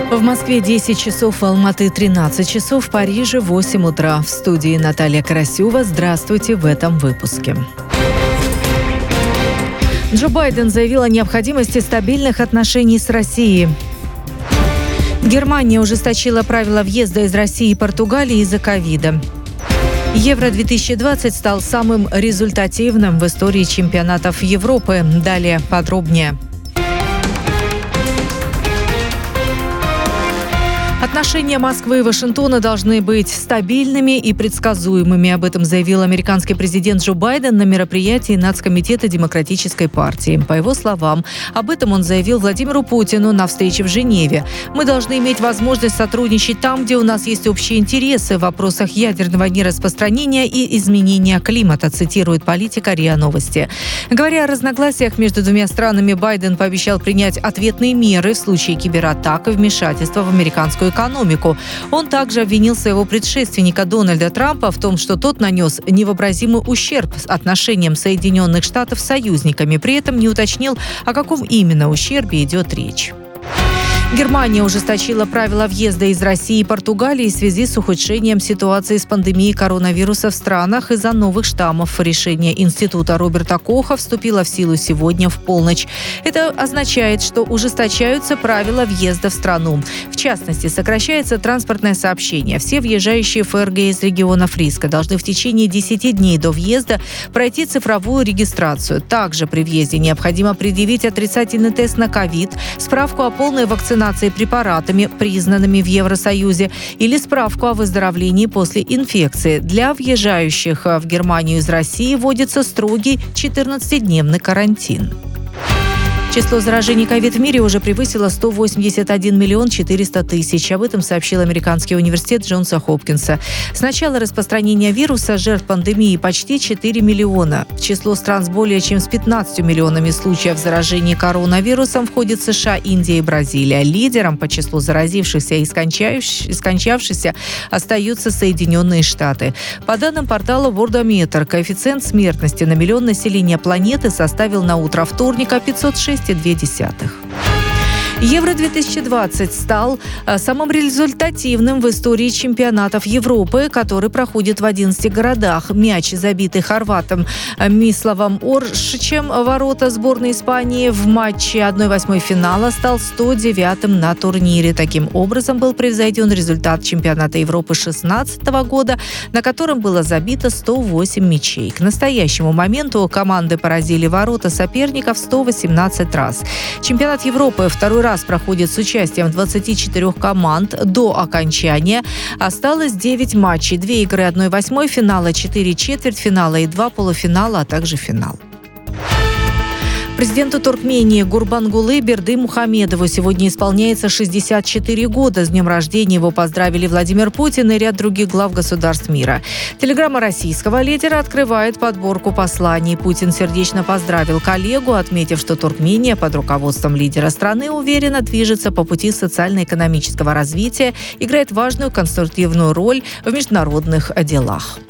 В Москве 10 часов, в Алматы 13 часов, в Париже 8 утра. В студии Наталья Карасева. Здравствуйте в этом выпуске. Джо Байден заявил о необходимости стабильных отношений с Россией. Германия ужесточила правила въезда из России и Португалии из-за ковида. Евро-2020 стал самым результативным в истории чемпионатов Европы. Далее подробнее. Отношения Москвы и Вашингтона должны быть стабильными и предсказуемыми. Об этом заявил американский президент Джо Байден на мероприятии Нацкомитета Демократической партии. По его словам, об этом он заявил Владимиру Путину на встрече в Женеве. «Мы должны иметь возможность сотрудничать там, где у нас есть общие интересы в вопросах ядерного нераспространения и изменения климата», цитирует политика РИА Новости. Говоря о разногласиях между двумя странами, Байден пообещал принять ответные меры в случае кибератак и вмешательства в американскую экономику. Он также обвинил своего предшественника Дональда Трампа в том, что тот нанес невообразимый ущерб отношениям Соединенных Штатов с союзниками. При этом не уточнил, о каком именно ущербе идет речь. Германия ужесточила правила въезда из России и Португалии в связи с ухудшением ситуации с пандемией коронавируса в странах из-за новых штаммов. Решение Института Роберта Коха вступило в силу сегодня в полночь. Это означает, что ужесточаются правила въезда в страну. В частности, сокращается транспортное сообщение. Все въезжающие в ФРГ из регионов риска должны в течение 10 дней до въезда пройти цифровую регистрацию. Также при въезде необходимо предъявить отрицательный тест на ковид, справку о полной вакцинации препаратами, признанными в Евросоюзе, или справку о выздоровлении после инфекции. Для въезжающих в Германию из России вводится строгий 14-дневный карантин. Число заражений ковид в мире уже превысило 181 миллион 400 тысяч. Об этом сообщил американский университет Джонса Хопкинса. С начала распространения вируса жертв пандемии почти 4 миллиона. В число стран с более чем с 15 миллионами случаев заражения коронавирусом входят США, Индия и Бразилия. Лидером по числу заразившихся и скончавшихся остаются Соединенные Штаты. По данным портала Worldometer, коэффициент смертности на миллион населения планеты составил на утро вторника 506,2. Евро-2020 стал самым результативным в истории чемпионатов Европы, который проходит в 11 городах. Мяч, забитый хорватом Миславом Оршичем, ворота сборной Испании в матче 1/8 финала, стал 109-м на турнире. Таким образом, был превзойден результат чемпионата Европы 2016 года, на котором было забито 108 мячей. К настоящему моменту команды поразили ворота соперников 118 раз. Чемпионат Европы второй раз проходит с участием 24 команд. До окончания осталось 9 матчей, 2 игры 1/8 финала, 4 четвертьфинала и 2 полуфинала, а также финал. Президенту Туркмении Гурбангулы Бердымухамедову сегодня исполняется 64 года. С днем рождения его поздравили Владимир Путин и ряд других глав государств мира. Телеграмма российского лидера открывает подборку посланий. Путин сердечно поздравил коллегу, отметив, что Туркмения под руководством лидера страны уверенно движется по пути социально-экономического развития, играет важную конструктивную роль в международных делах.